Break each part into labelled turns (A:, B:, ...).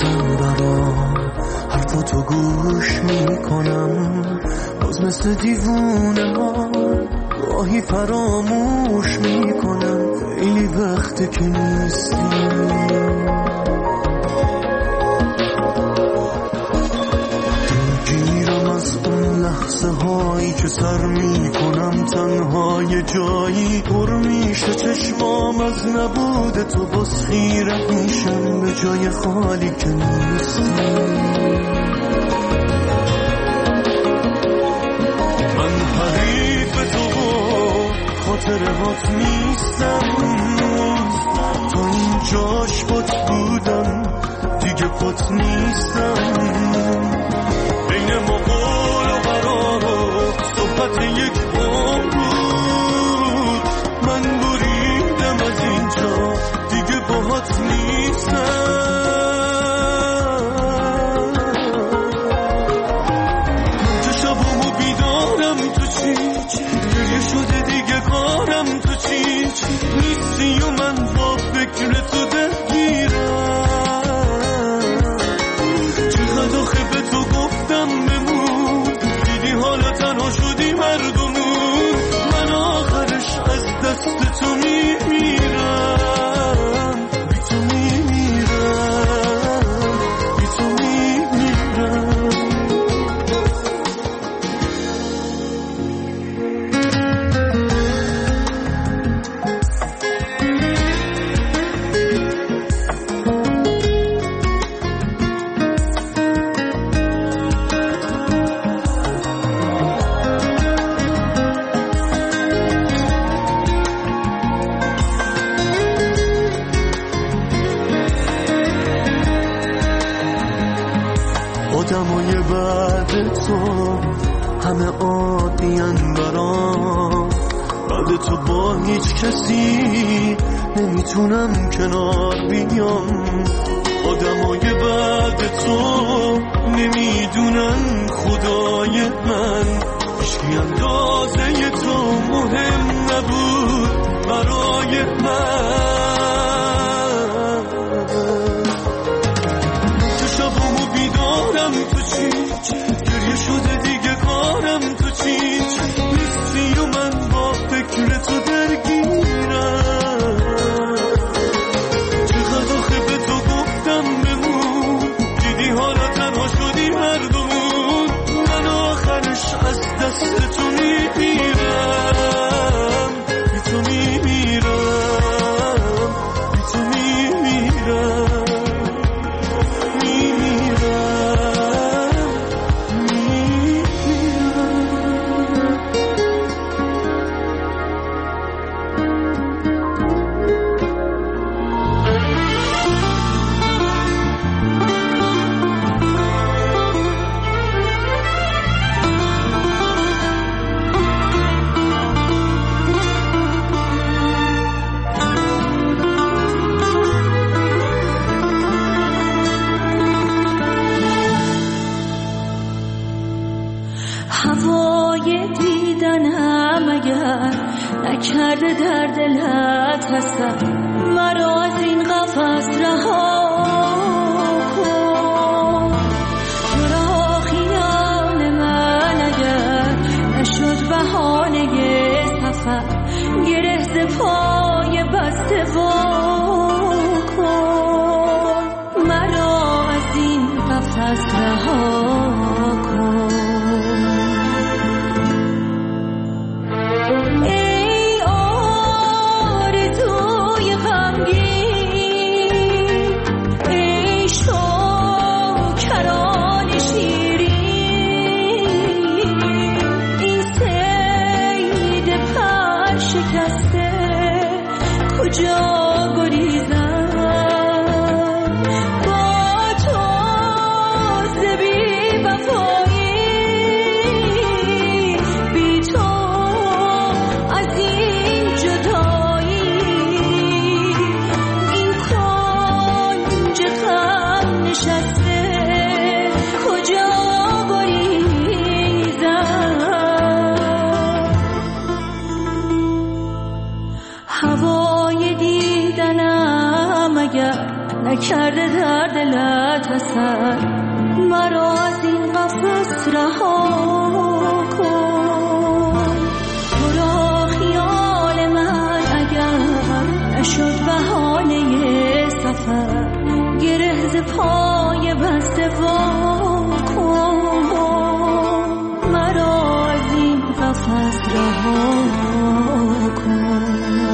A: نیستم برام، حرفاتو گوش میکنم باز مثل دیوونه ها، گاهی فراموش میکنم خیلی وقته که نیستی. دلگیرم از اون لحظه هایی که سر میکنم تنها یه جایی، پر میشه چشمام از نبود تو، باز خیره میشم به جای خالی که نیستی. من حریف تو خاطرهات نیستم، تا اینجاش پات بودم دیگه پات نیستم. بین ما قول و قرار و صحبت یک عمر بود، من بریدم از اینجا دیگه باهات نیستم. که شبامو بیدارم تو چی، گریه شده دیگه کارم تو چی، نیستی و من با فکر تو درگیرم. چقدر آخه به تو گفتم بمون، دیدی حالا تنها شدیم هر دومون. من آخرش از دست تو میمیرم، بی تو میمیرم، بی تو میمیرم. آدمای بعد تو همه عادین برام، بعد تو با هیچ کسی نمیتونم کنار بیام. آدمای بعد تو نمیدونن خدای من، هیچکی اندازه تو مهم نبود برای من. شبامو بیدارم تو چی، گریه شده دیگه کارم تو چی، نیستی و من با فکر تو درگیرم. چقدر آخه به تو گفتم بمون، دیدی حالا تنها شدیم هر دومون. من آخرش از دست تو میمیرم، بی تو میمیرم، بی تو میمیرم.
B: هوای دیدنم اگر نکرده در دلت هستم، مرا از این قفس رها کن. رها خیال من اگر نشد بهانه سفر، گره ز پای بسته وا کن. مرا از این قفس رها کن. کجا گریزم با تو زبی نکرده در دلت اثر، مرا از این قفس رها کن. تو را خیال من اگر نشد بهانه سفر، گره ز پای بسته وا کن، مرا از این قفس رها کن.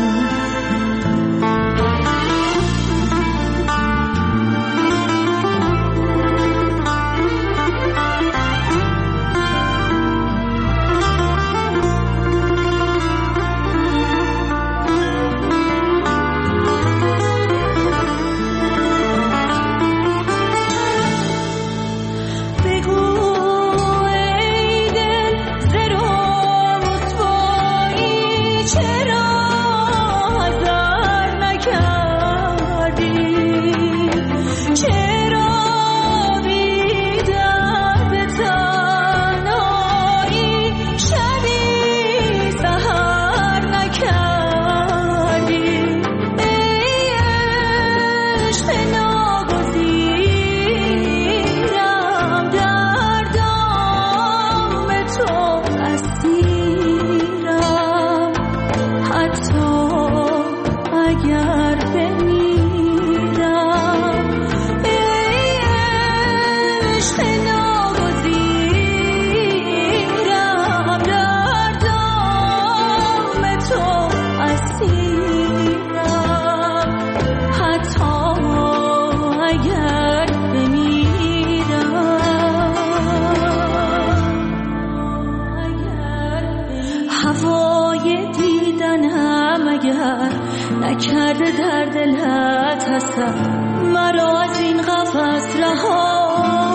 B: نکرده در دلت اثر، مرا از این قفس رها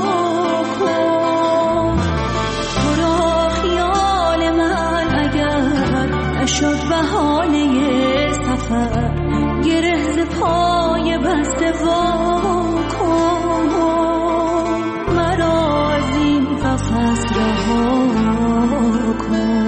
B: کن. تو را خیال من اگر نشد بهانه سفر، گره ز پای بسته وا کن، مرا از این قفس رها کن.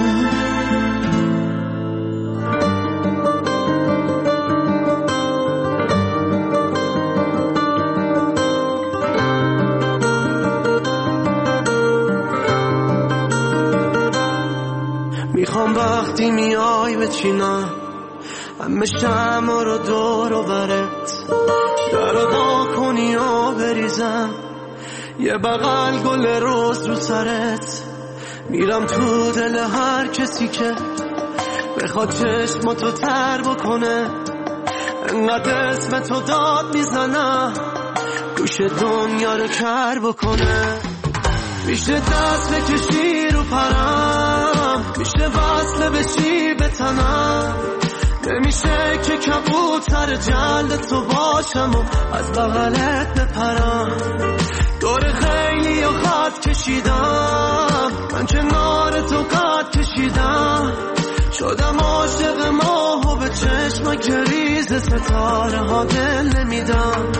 A: میخوام وقتی میای بچینم همه شمع رو دور و برت، در وا کنی و بریزم یه بغل گل روز رو سرت. میرم تو دل هر کسی که بخواد چشماتو تر بکنه، انقدر اسم تو داد میزنم گوش دنیا رو کر بکنه. میشه دست بکشی رو پرم، میشه وصله بشی به تنم، نمیشه که کبوتر جلد تو باشم و از بغلت بپرم. دور خیلی و خط کشیدم، من کنار تو قد کشیدم، شدم عاشق ماه و به چشم گریز ستاره ها دل نمیدم.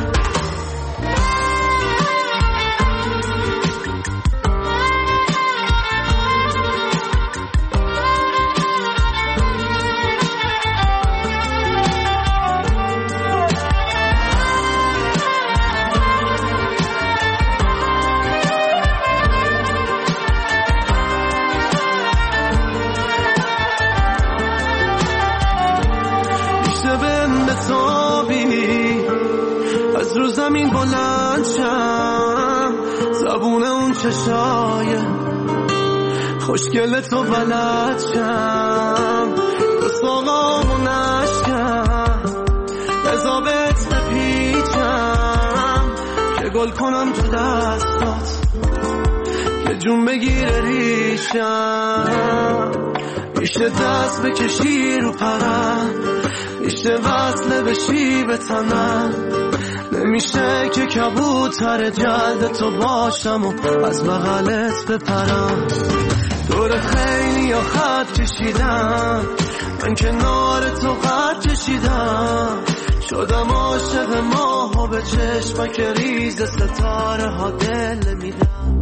A: از رو زمین بلند شم، زبون اون چشای خوشگل تو بلد شم، دست آقامو نشکم، بزابت بپیچم که گل کنم تو دستات، که جون بگیره ریشم. میشه دست بکشی رو پرم، میشه وصله بشی به تنم، نمیشه که کبوتر جلد تو باشم و از بغلت بپرم. دور خیلی یا خط کشیدم، من کنار تو قد کشیدم، شدم عاشق ماه و به چشمک ریز ستاره ها دل میدم.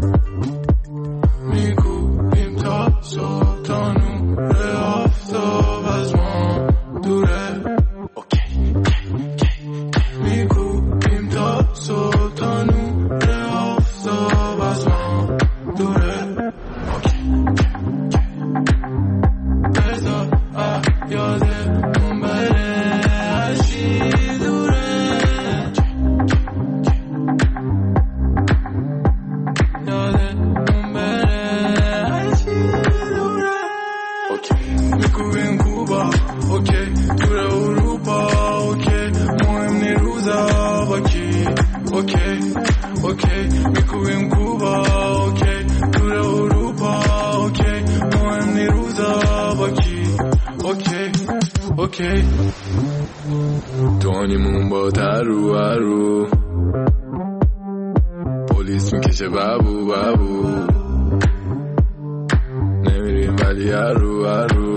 A: میگویم تا صبح تا نور آفتاب از ما دوره، میگو اوکی اوکی میکوبیم کوبا اوکی دور اروپا اوکی مهم نی روزا با کی اوکی اوکی دوانیمون با ترو هرو پلیس میکشه بابو بابو نمیریم ولی هرو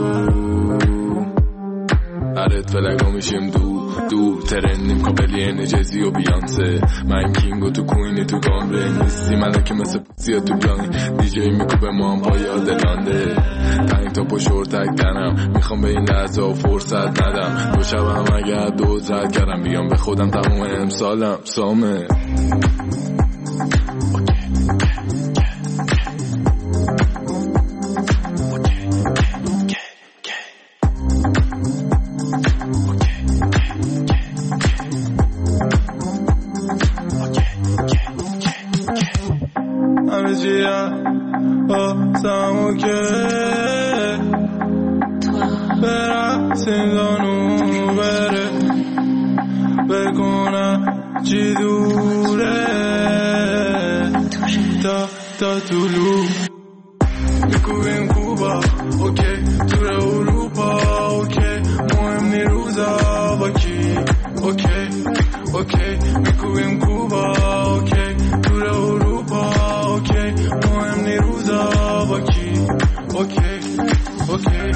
A: هرت فلگا میشیم دو ترندیم کابلی نجزی و بیانسه من کینگو تو کوینی تو گامره نیستی ملکه مثل پوزیا تو بلانی دیجی میکوبه ما هم پای یاد لانده تنگ تا پشور تک تنم میخوام به این لحظه و فرصت ندم دو شبم اگر دوز رد کردم بیام به خودم تموم امسالم سامه آسمو که برسیم دانو بره بکنم چی دوره تا طولو میکوبیم کوبا اوکی دور اروپا اوکی مهم نی روزا با کی اوکی اوکی میکوبیم کوبا اوکی دور اروپا اوکی مهم نی روزا با کی اوکی اوکی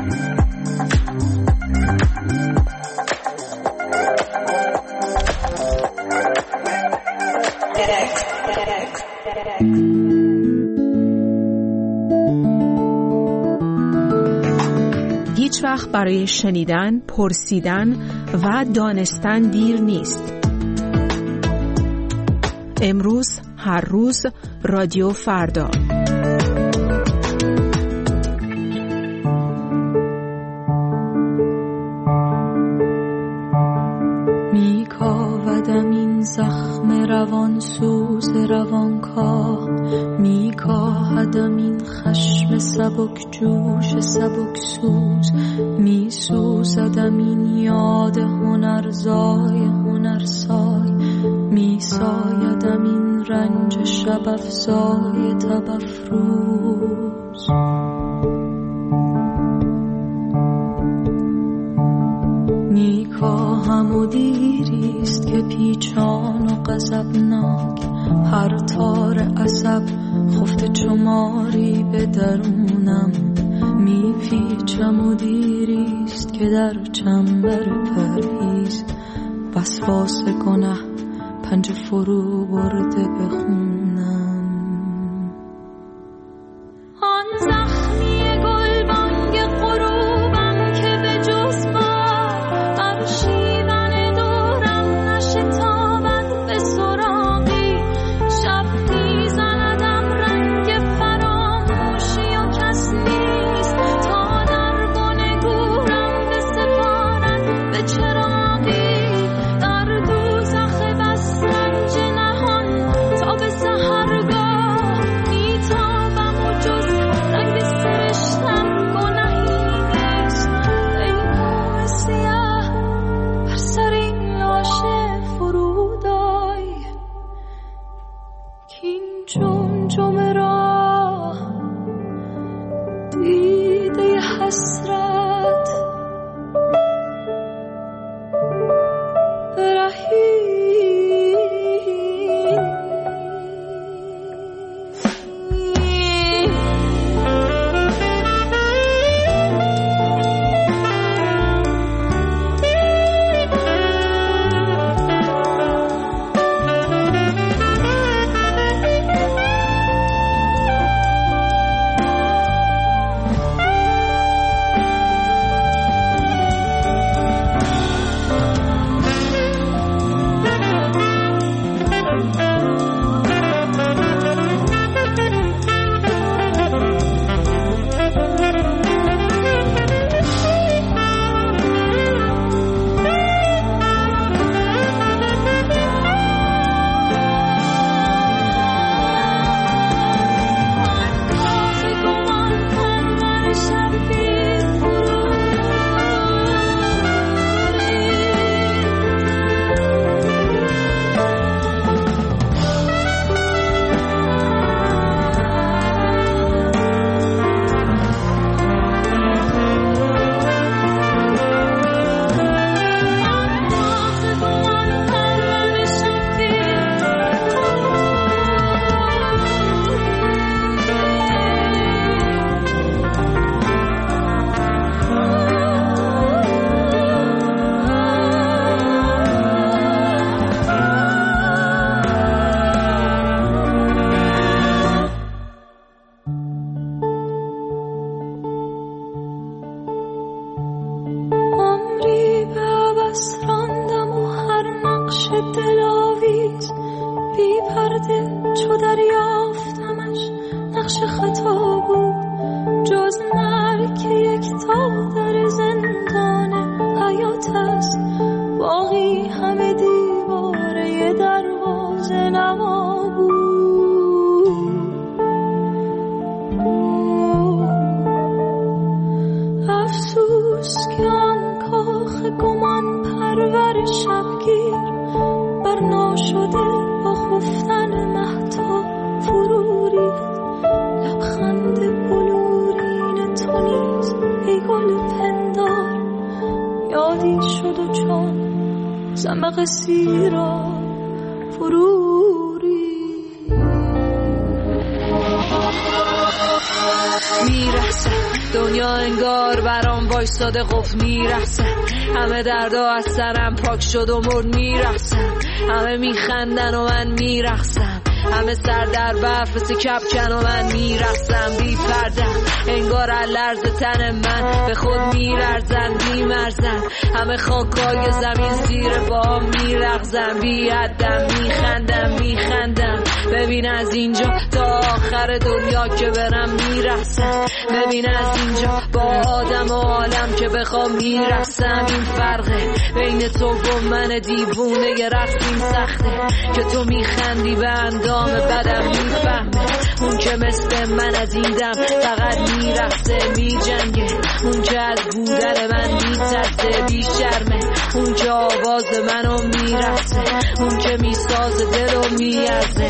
C: هیچ وقت برای شنیدن، پرسیدن و دانستن دیر نیست. امروز، هر روز، رادیو فردا.
B: میکاودم این زخم روان سوز روانکاه، میکاهدم این خشم سبک جوش سبک سوز، میسوزدم این یاد هنرزای هنرسای، میسایدم این رنج شب افزای تب افروز. میکاهم و دیریست که پیچان و غضبناک، هر تار عصب خفته چماری به درونم، میپیچم و دیریست که در چنبر پرهیز وسواس گناه پنجه فرو برده به خونم. آن زخمی گلبانگ غروبم که به جز بار بر شیون دورم نشتابد به سراغی، شب میزندم رنگ فراموشی و کس نیست تا در بن گورم بسپارد به چراغی، در دوزخ بس رنج نهان تا به سحر پرده چو دریافتمش نقش خطا بود جز مرگ یک تا در زندان حیات است باقی همه دیواره دروازه نما بود. افسوس که آن کاخ گمان پرور شبگیر بر ناشده با خفتن مهتاب فرو ریخت. لبخند بلورین تو نیز ای گل پندار یادی شد و چون زمق سیرا فرو ریخت.
D: میرسه دنیا انگار برام وایستاده قفل میرسه همه دردا از سرم پاک شد و مرد میرسم همه میخندن و من میرقصم همه سر در برف مثل کپکن و من میرقصم بی پرده انگار لرز تن من به خود میلرزن بیمرزن همه خاکای زمین زیر پا میرقصم بی حدم میخندم ببین از اینجا تا آخر دنیا که برم میرقصم ببین از اینجا با آدم و عالم که بخوام میرقصم این فرقه بین تو و من دیوونه یه رقص این سخته که تو میخندی به اندام بدم میفهمه اون که مثل من از این دم فقط میرقصه میجنگه اون که از بودن من میترسه بیشرمه اون که آواز منو میرقصه اون که میسازه دلو میارزه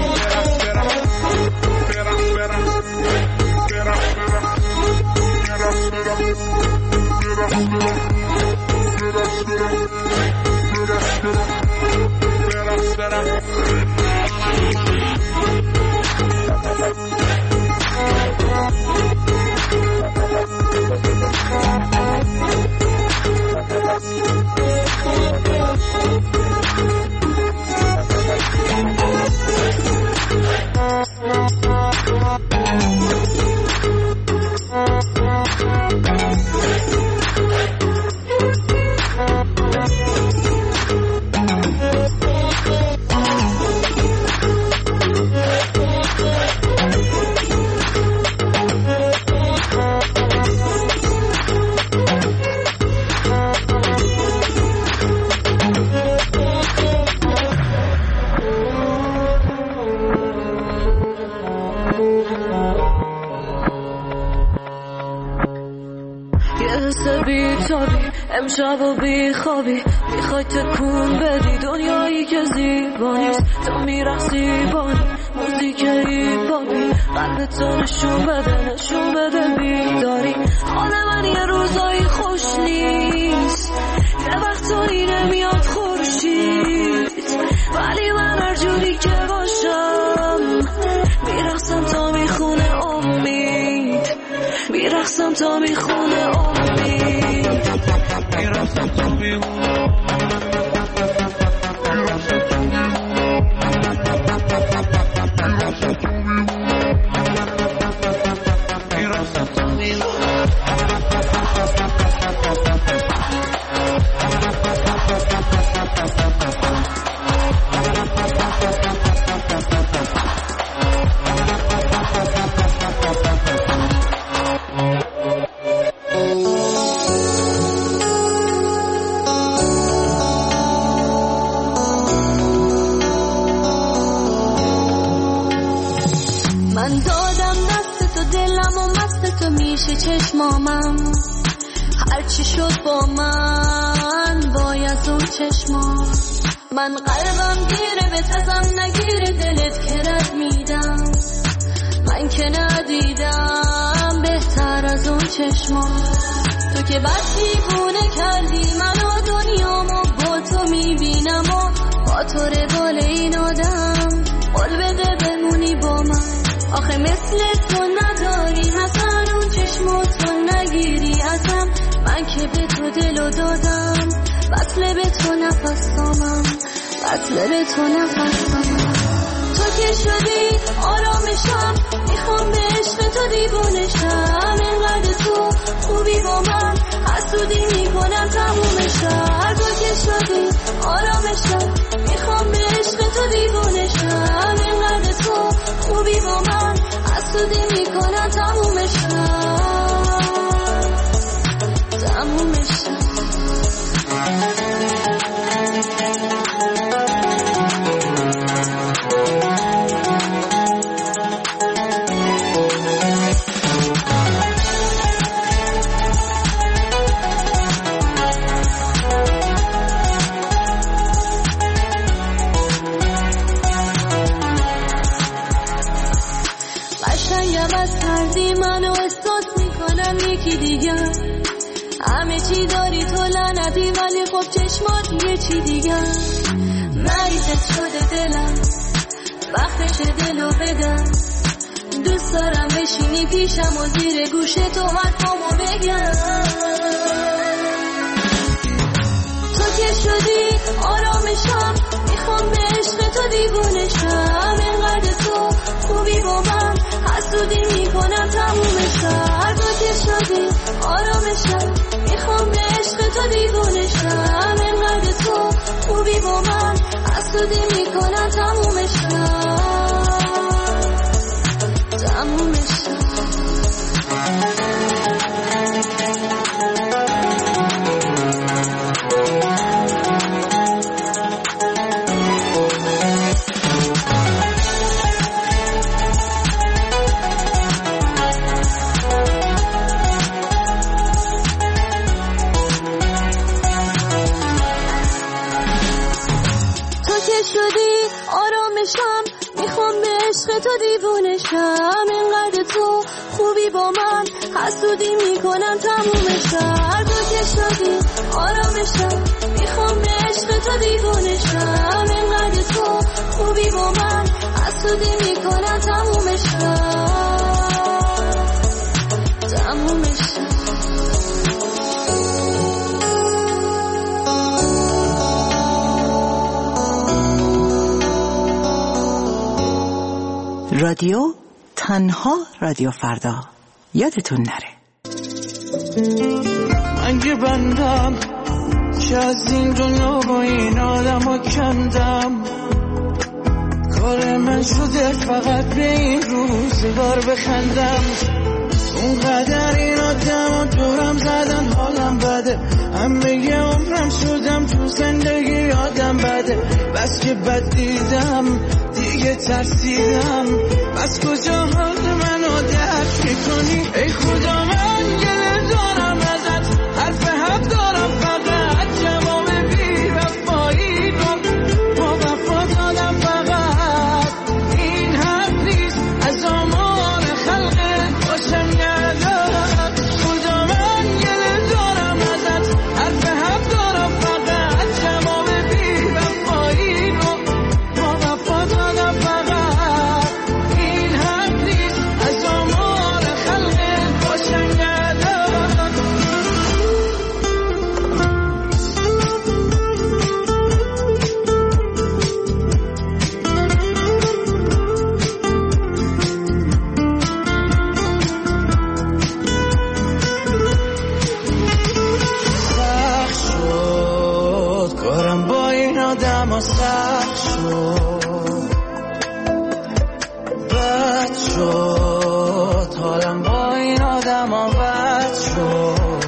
D: امشب و بی خوابی میخوای تکون بدی دنیایی که زیبا نیست تو میرقصی بانی موزیک هیپاپی قلب تو نشون بده بیداری حال من یه روزایی خوش نیست یه وقتایی نمیاد خورشید ولی من هر جوری که باشم میرقصم تا میخونه امید میرقصم تا میخونه امید میرقصم تا میخونه چشمامم هرچی شد با من وای از اون چشمام من قلبم گیره به تزم نگیره دلت که رد میدم من که ندیدم بهتر از اون چشمام تو که بد دیوونه کردی منو دنیامو با تو میبینم و با تو روال این آدم قول بده بمونی با من آخه مثل تو نداری مثلا اون چشماتو نگیری ازم من که به تو دلو دادم وصله به تو نفسامم وصله به تو نفسامم تو که شدی آرامشم میخوام به عشق تو دیوانشم اینقدر تو خوبی با من حسودی میکنم تمومشم تو که شدی آرامشم میخوام به عشق تو دیوانشم
B: یکی دیگه، همه چی داری تو لعنتی ولی خب چشمات یه چی دیگه. مریضت شده دلم، وقتش دلو بدم، دوست دارم بشینی پیشم و زیر گوش تو حرفامو بگم. تو که شدی آرامشم، میخوام به عشق تو دیوونشم. اینقدر تو خوبی با من، حسودی میکنم تمومشم. تو که شدی آرامشم، میخوام به عشق تو دیوونشم. اینقدر تو خوبی با من، حسودی میکنم تمومشم. تو دیوونشم. اینقدر تو خوبی با من، حسودی میکنم تمومشم. تو که شدی آرامشم، میخوام به عشق تو دیوونشم. اینقدر تو خوبی با من، حسودی میکنم تمومشم.
E: رادیو تنها رادیو فردا، یادتون نره.
A: من که بندم که از این دنیا با این آدم ها کندم، کار من شده فقط به این روزگار بخندم. اونقدر این آدم ها دورم زدن حالم بده، همه یه عمرم شدم تو زندگی آدم بده. بس که بد دیدم دیگه ترسیدم، بس کجا حال منو درک میکنی؟ ای خدا من گله دارم ازت، حرف حق دارم فقط، جواب بی وفایی رو با وفا دادم فقط. این حق نیست از آمار خلقت باشم ندارم. خدا من گله دارم ازت، حرف حق دارم فقط، جواب بی وفایی رو با وفا دادم فقط. این حق نیست از آمار خلقت باشم ندارم. سخت شد کارم با این آدم ها، سخت شد، بد شد حالم با این آدم ها، بد شد.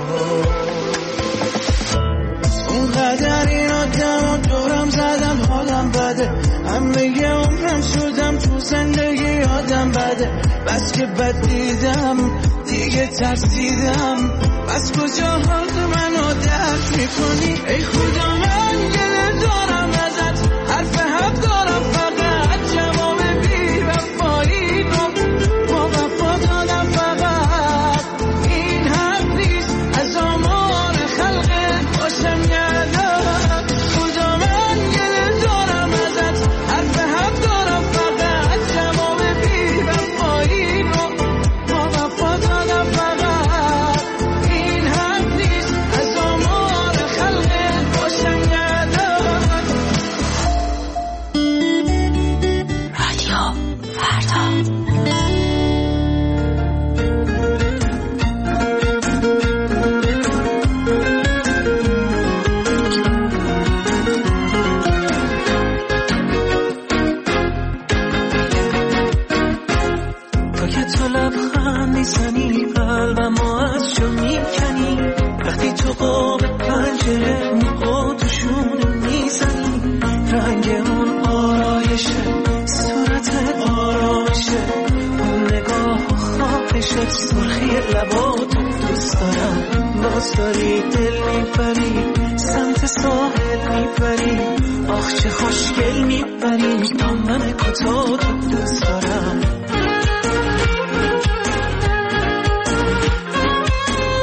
A: اونقدر این آدم ها دورم زدن حالم بده، همه یه عمرم شدم تو زندگی آدم بده. بس که بد دیدم دیگه ترسیدم، بس کجا حال منو درک میکنی؟ ای خدا من گله دارم ازت، حرف حق دارم فقط، جواب بی وفایی رو با وفا دادم فقط. این حق نیست از آمار خلقت باشم ندارم. خدا من گله دارم ازت، حرف حق دارم فقط، جواب بی وفایی رو با وفا دادم فقط. این حق نیست از آمار خلقت باشم ندارم.
E: رادیو فردا.
A: تا که تو لبخند میزنی قلبمو از جا میکنی، وقتی تو قاب پنجره اون آتشونه میزنی، رنگ اون آرایشه، صورت آرامشه، اون نگاه و خواهشه، سرخی لباتو دوست دارم. باز داری دل میبری سمت ساحل میبری، آخ چه خوشگل میبری، دامن کوتاه تو دوست دارم.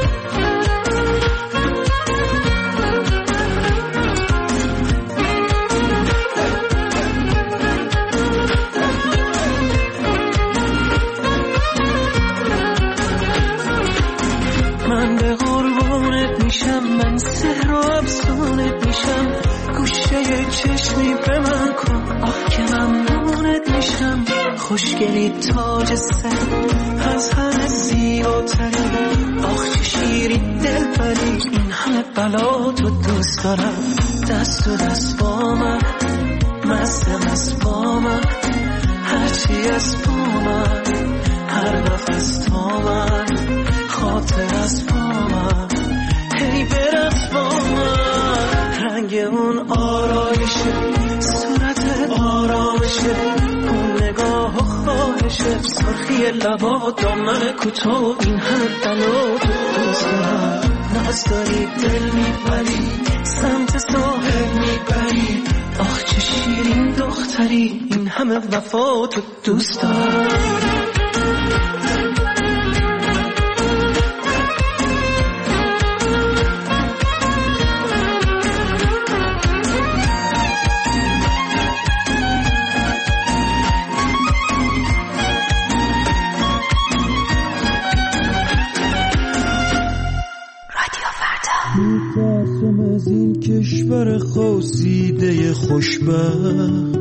A: دیوونت میشم، خوشگلی تاج سر، از همه زیباتری، آخ چه شیرین دلبری، این همه بلا تو دوست دارم، دست تو دست با من، مست با من، هرچی از با من، هر نفس تا من، خاطر از با من، هی برس با من، رنگ اون آرایشه، صورت آرامشه، اون نگاه و خواهشه، سرخی لبا، دامن کوتاه، این همه بلا تو دوست دارم، ناز داری دل میبری، سمت ساحل میبری، آخ چه شیرین دختری، این همه وفا تو دوست دارم. میترسم از این کشور خواسیده خوشبخت،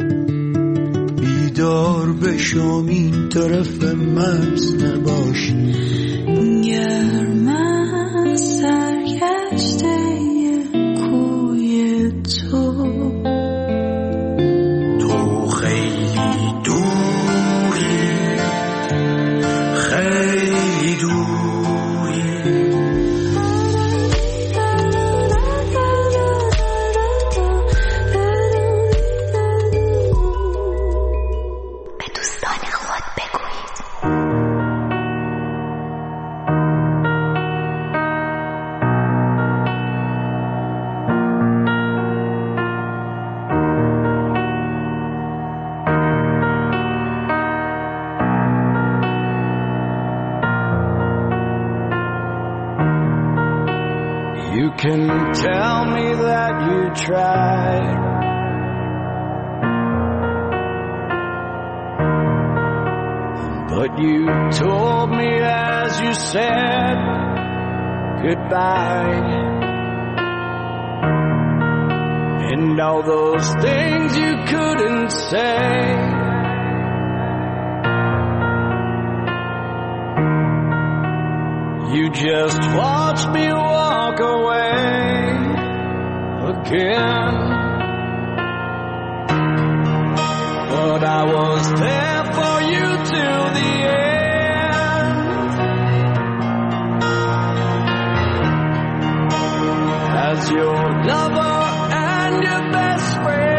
A: بیدار بشم این طرف مرز نباش،
B: گرم از سرگشته کوی تو
A: خیلی دوری، خیلی دوری،
B: به دوستان خود بگویید.
A: You can tell me that you tried, but you told me as you said goodbye, and all those things you couldn't say, you just watched me walk away again, but I was there for you till the end, as your lover and your best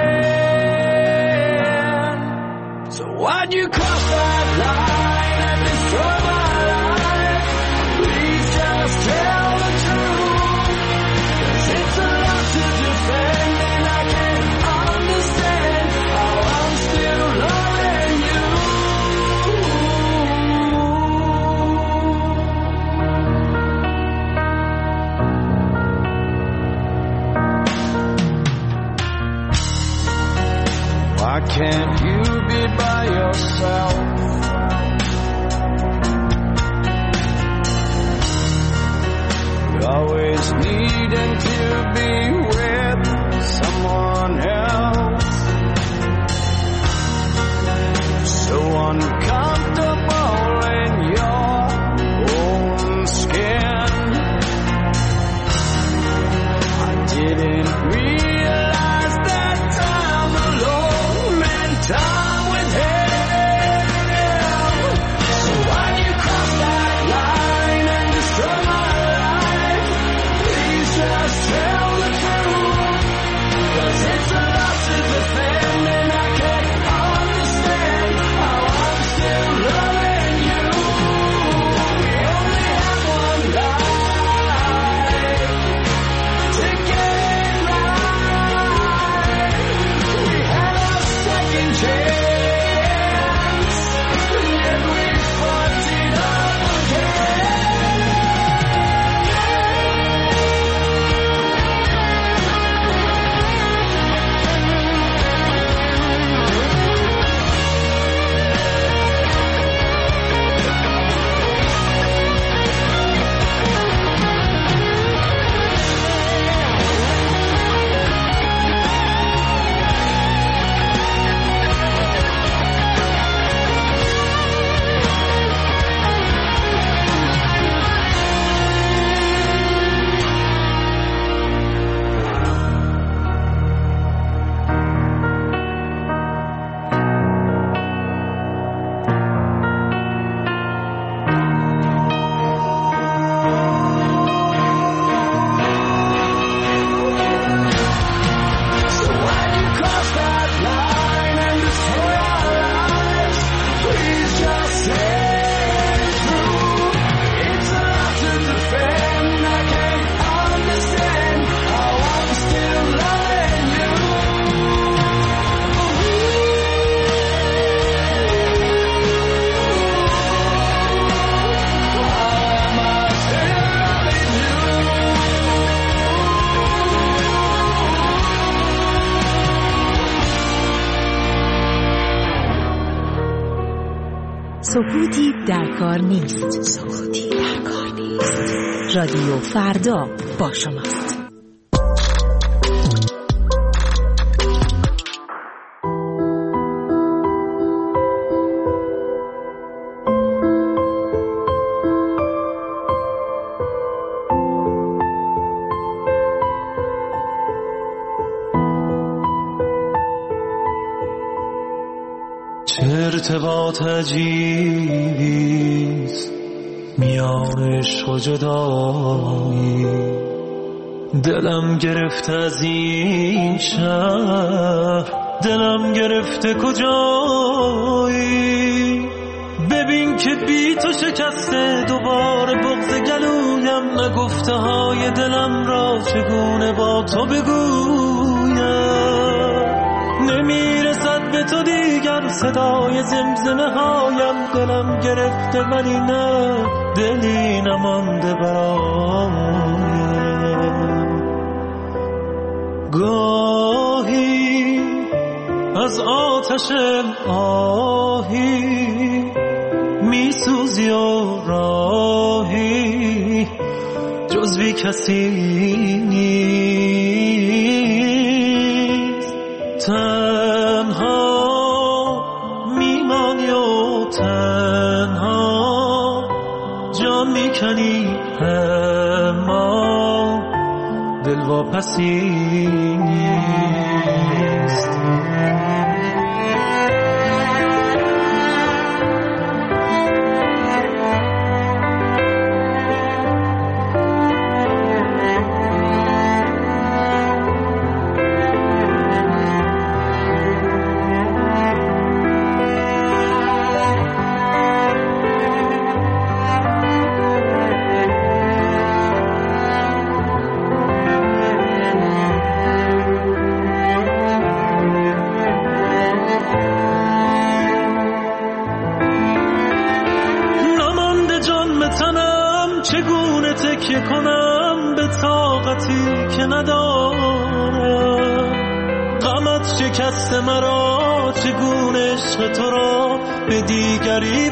A: friend. So why'd you cross that line and destroy my life? Please just tell the truth, 'cause it's a lot to defend, and I can't understand how I'm still loving you. Why can't you be by yourself? Always needing to be with someone else, so uncomfortable in your own skin. I didn't realize that time alone meant time with him. So why'd you cross that line and destroy my life? Just tell the truth, 'cause it's a
C: سکوتی در کار نیست. سکوتی در کار نیست. رادیو فردا با شماست.
A: ارتباط عجیبیست میان عشق و جدایی، دلم گرفته از این شهر، دلم گرفته کجایی. ببین که بی تو شکسته دوباره بغض گلویم، نگفته های دلم را چگونه با تو بگویم. نمیرسد به تو دیگر صدای زمزمه هایم، دلم گرفته ولی نه دلی نمانده برایم. گاهی از آتش آهی میسوزی و راهی جز بی کسی نیست. تنها میمانی و تنها جان میکنی، اما دل واپسی نیست. چگونه تکیه کنم به طاقتی که ندارم، غمت شکست مرا، چگونه عشق تو را به دیگری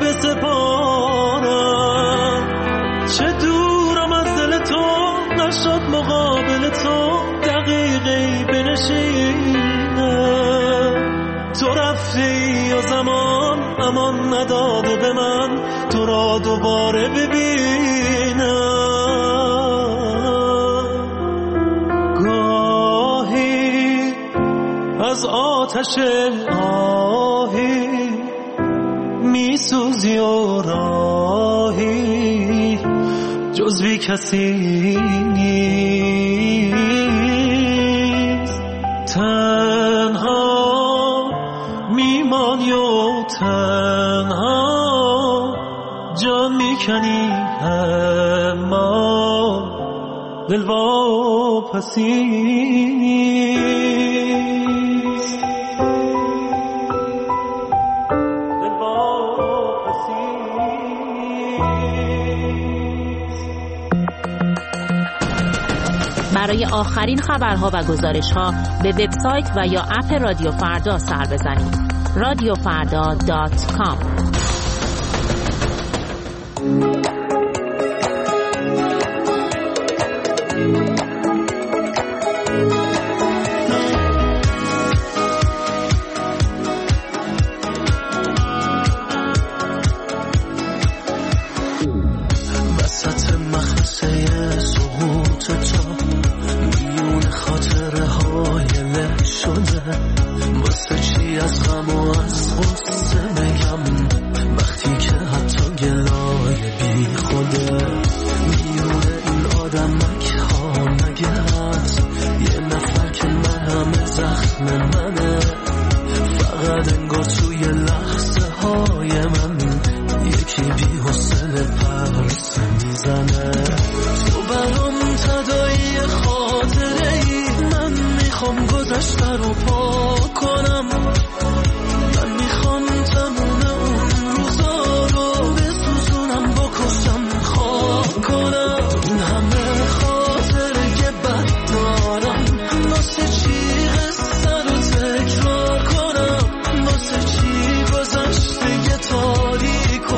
A: بسپارم. چه دورم از دل تو، نشد مقابل تو دقیقی بنشینه. تو رفتی و زمان امان نداده به من تو را دوباره ببینم. گاهی از آتش آهی میسوزی و راهی جز بی کسی نیست. تنها میمانی و تنها جان میکنی، اما دل واپسی نیست. دل واپسی نیست.
F: برای آخرین خبرها و گزارش‌ها به وبسایت و یا اپ رادیو فردا سر بزنید. radiofarda.com.
A: وسط مخمسه سقوط تو میون خاطره های له شده، واسه چی از غم و از غصه بگم وقتی که حتی گلای بی خوده. میون این آدمک ها مگه هست یه نفر که من همه زخم منه، فقط انگار توی لحظه های من یکی بی حوصله پرسه میزنه. تو برام تدایی خاطره ای، من میخوام گذشته رو پاک کنم. من میخوام تموم اون روزا رو بسوزونم، بکشم خاک کنم. این همه خاطره که بد دارم، واسه چی قصه رو تکرار کنم؟ واسه چی گذشته یه تاریک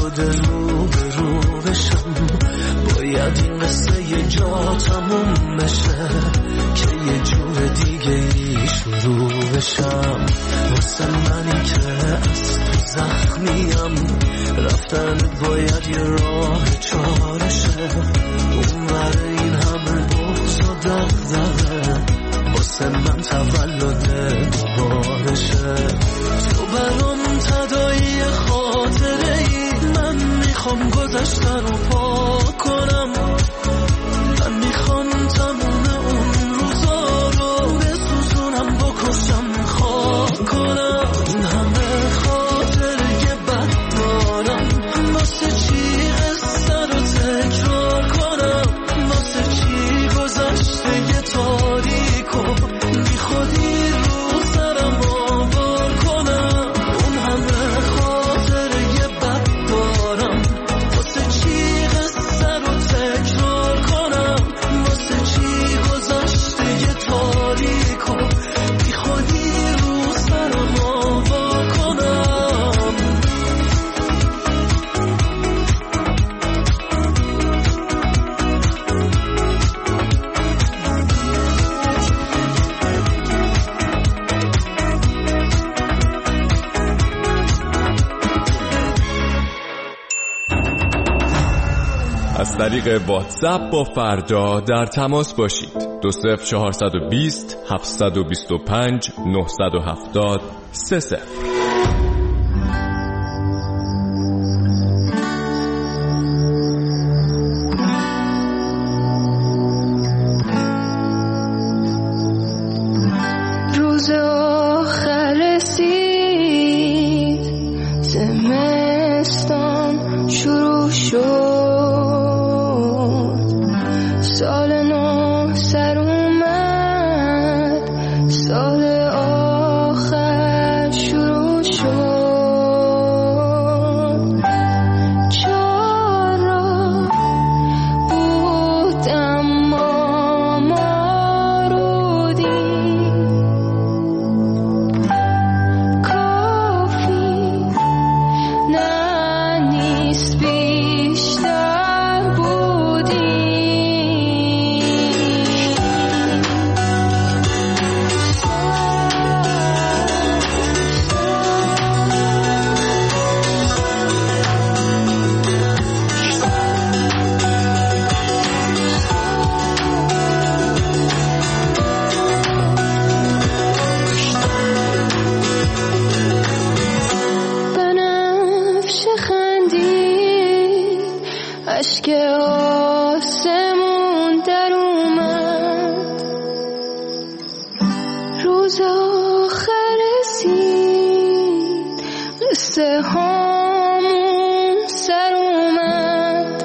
A: شده رو به رو بشم. باید این قصه یه جا تموم بشه که یه جور دیگه ای شروع بشم. واسه منی که از تو زخمیم رفتن باید یه راه چارشه. اونور این همه بغض و دغدغه واسه من تولد دوبارشه. تو برام تداعی خاطره ای، من میخوام گذشتن رو پاک کنم. من میخوام تموم اون روزا رو بسوزونم، بکشم، خاک کنم. این همه خاطره بد دارم، واسه چی قصه رو تکرار کنم؟ واسه چی گذشته یه تاریکو بی خودی رو سرم آوار کنم؟ اون همه خاطره بد دارم، واسه چی قصه رو تکرار کنم؟ واسه چی گذشته یه تاریکو بی خودی رو سرم آوار کنم؟
G: از طریق واتساپ با فردا در تماس باشید. 20420 725 970 30.
B: روز آخر رسید، زمستان شروع شد، سال نو سر اومد، سال آخر شروع شد. چرا بود اما ما رو دید، کافی نه نیست بیشتر بودی. بنفش خندید، اشک آسمون در اومد، روز آخر رسید، قصه هامون سر اومد،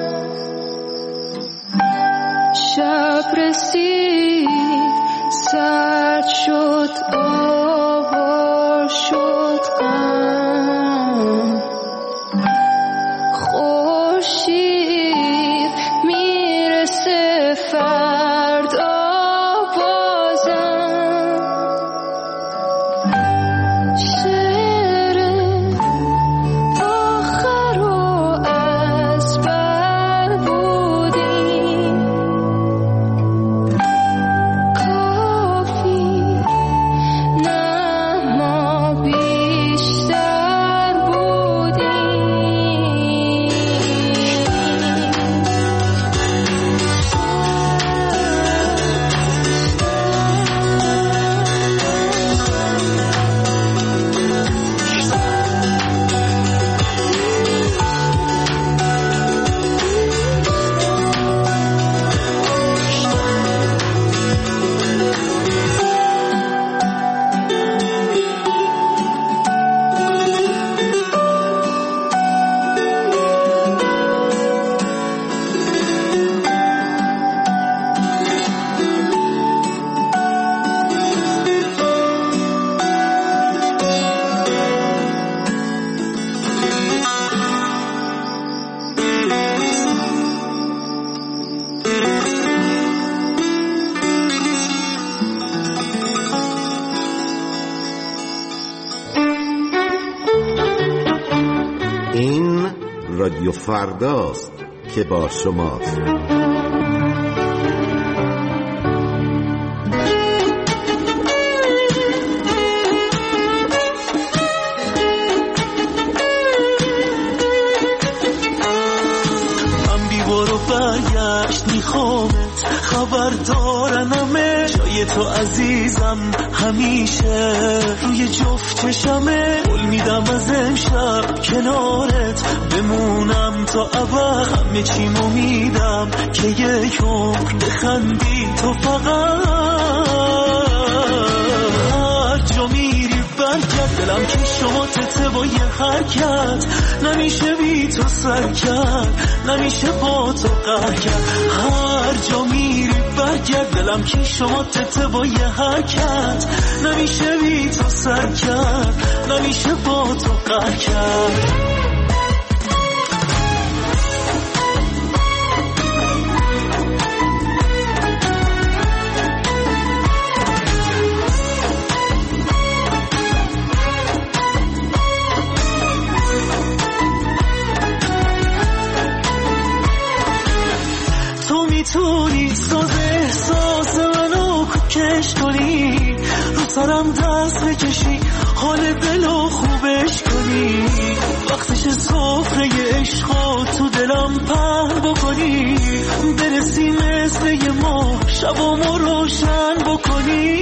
B: شب رسید، سرد شد، آوار شد غم، خورشید میرسه فردا بازم. شعر آخر رو از بر بودیم، کافی نه ما بیشتر بودیم.
H: رادیو فرداست که با شماست.
A: برگشت میخوامت خبر دارنمه جای تو عزیزم همیشه روی جفت چشمه قول میدم از امشب کنارت بمونم تا ابد همه چیمو میدم که یک عمر بخندی تو فقط هر جا میری برگرد دلم که شما تته با یه حرکت نمیشه بی تو سر کرد نمیشه با تو قهر کرد هر جا میری برگرد دلم که شما تته با یه حرکت نمیشه بی تو سر کرد نمیشه با تو قهر کرد میتونی ساز احساس منو کش کنی رو سرم دست بکشی حال دلو خوبش کنی وقتش سفره عشقا تو دلم پهن بکنی برسی مثل یه ماه شبامو روشن بکنی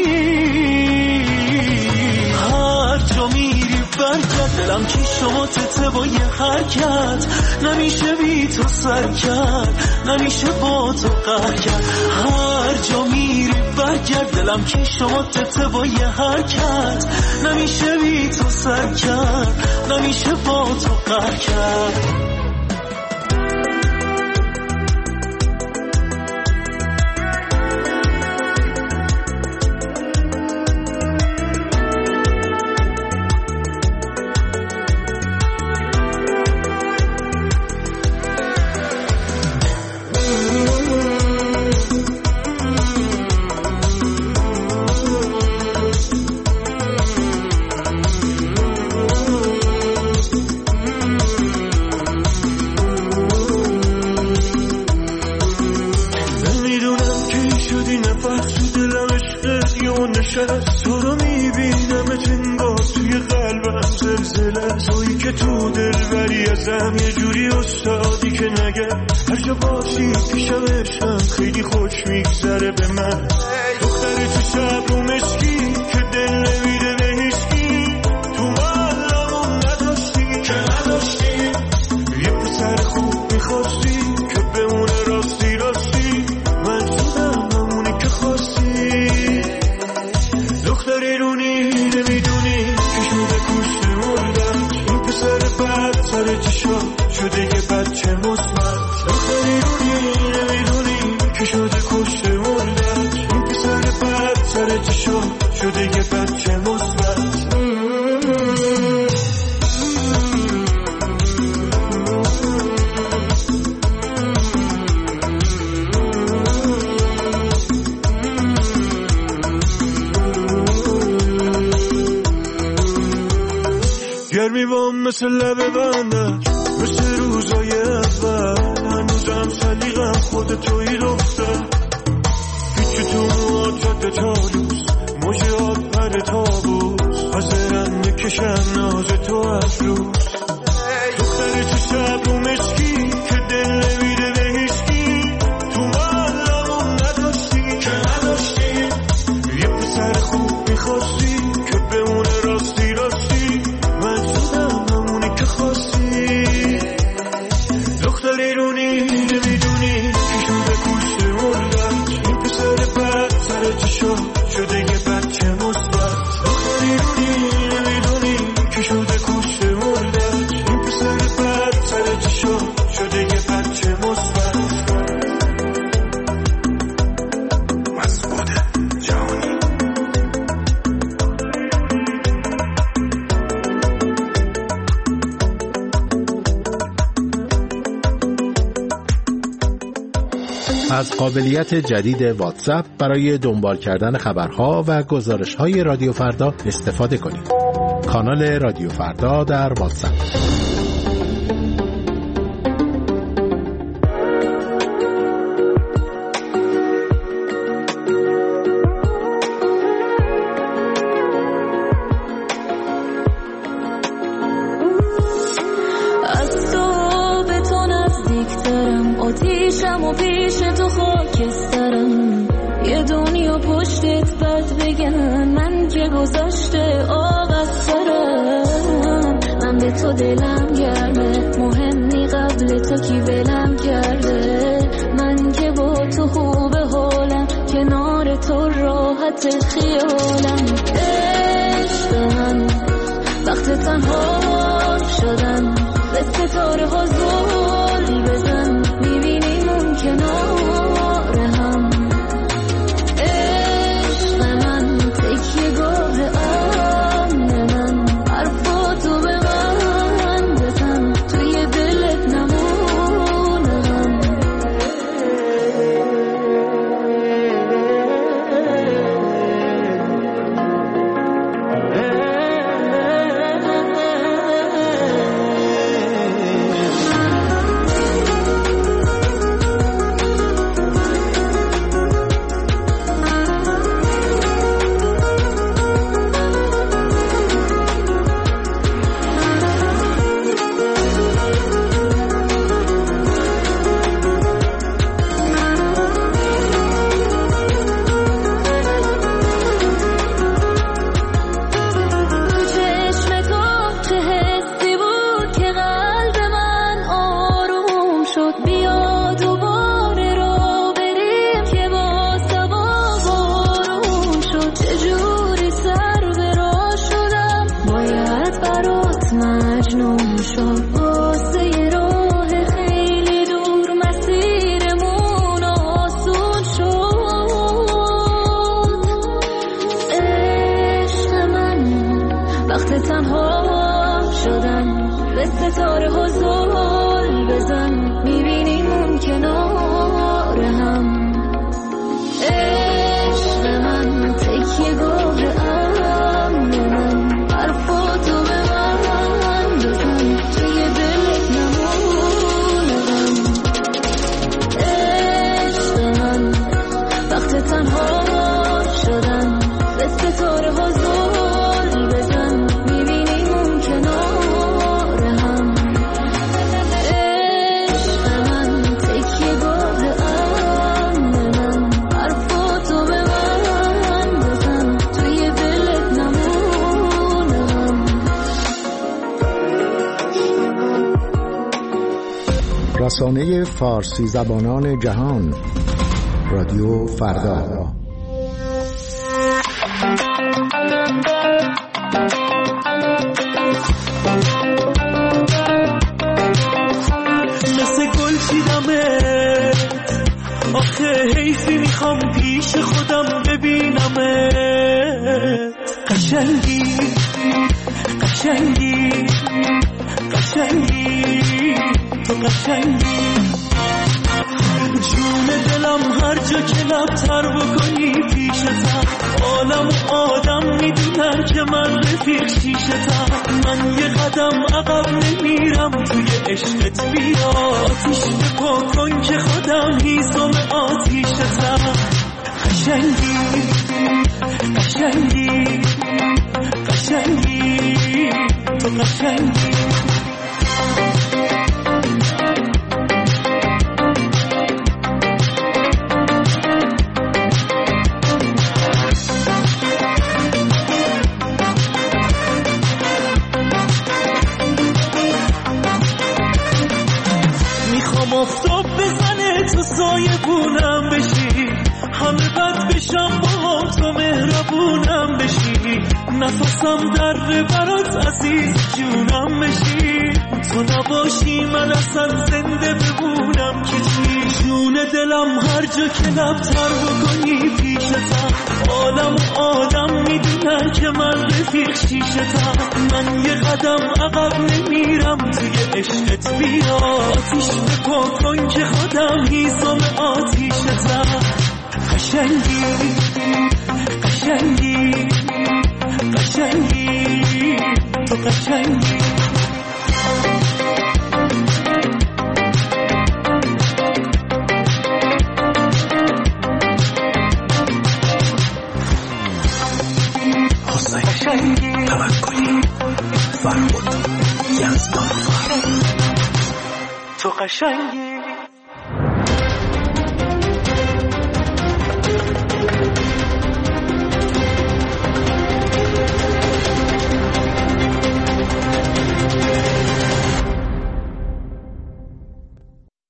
A: هر جا میری برگرد دلم که شما تته با یه حرکت نمیشه بی تو سر کرد نمیشه با تو قهر کرد هر جا میری برگرد دلم که شما تته با یه حرکت نمیشه بی تو سر کرد نمیشه با تو قهر کرد تو رو میبینم تنگار توی قلبم زلزله تویی که تو دلبری ازم یه جوری استادی که نگم هر جا باشی پیشم عشقم خیلی خوش میگذره به من دختر تو شب رو مشکی که دل نمیده به هیچکی تو محلمون نداشتی که نداشتی یه پسر خوب میخواستی که بمونه راستی راستی من شدم همونی که خواستی دختری رونی نمیدونی که شده کشته مردم این پسر بد سر چشا شده یه بچه مصمت دختری رونی نمیدونی که شده کشته مردم این پسر بد سر چشا شده یه بچه مصمت گرمی بام مثل لب بندش مثل روزای اول هنوزم صدیقم خود توی دختر پیچ تو موات تالوس موجه آب پر تابوس حاضرم بکشم ناز تو از روز دختر تو شب رو مشکی که دل نمیده به هیچکی تو محلمون نداشتی که نداشتی یه پسر خوب میخواستی که بمونه راستی راستی من شدم همونی که خواستی دختری رونی نمیدونی که شده کشته مردم این پسر بد سر چشا شده یه بچه مثبت دختری رونی نمیدونی که شده کشته مردم این پسر بد سر چشا شده یه بچه مثبت مسعود جهانی
I: از قابلیت جدید واتساپ برای دنبال کردن خبرها و گزارش‌های رادیو فردا استفاده کنید. کانال رادیو فردا در واتساپ.
B: دلم گرمه، مهمی قبل تو کی ولم کرده. من که با تو خوب حالم، کنار تو راحت خیالم. عشق من وقت تنها شدن، به ستاره ها زل بزن، میبینیم اون کنار هم. عشق من تکیه گاه امن من، حرفاتو به من بزن، توی دلت نمونم.
I: رسانه فارسی زبانان جهان، رادیو فردا.
A: مثل گل چیدمت، آخه حیفی میخوام پیش خودم ببینمت. قشنگی قشنگی قشنگی تو قشنگی، جون دلم هر جا که لبتر بکنی پیشتم، عالم و آدم میدونن که من رفیق شیشتم. من یه قدم عقب نمیرم توی عشقت، بیا آتیش بپا کن که خودم هیزم آتیشتم. قشنگی قشنگی قشنگی تو قشنگی. آفتاب بزنه تو سایه بونم بشی، همه بد بشم با تو مهربونم بشی. نفسم در برات عزیز جونم بشی، تو نباشی من اصلا زنده بمونم که چی. جون دلم هر جا که لبتر بکنی پیشتم، عالم آدم میدونن که من رفیق شیشتم. من یه قدم عقب نمیرم توی عشقت، بیا آتیش بپا کن که خودم هیزم آتیشتم. قشنگی قشنگی قشنگی تو قشنگی. توکلی فرمود یزدان تو قشنگی.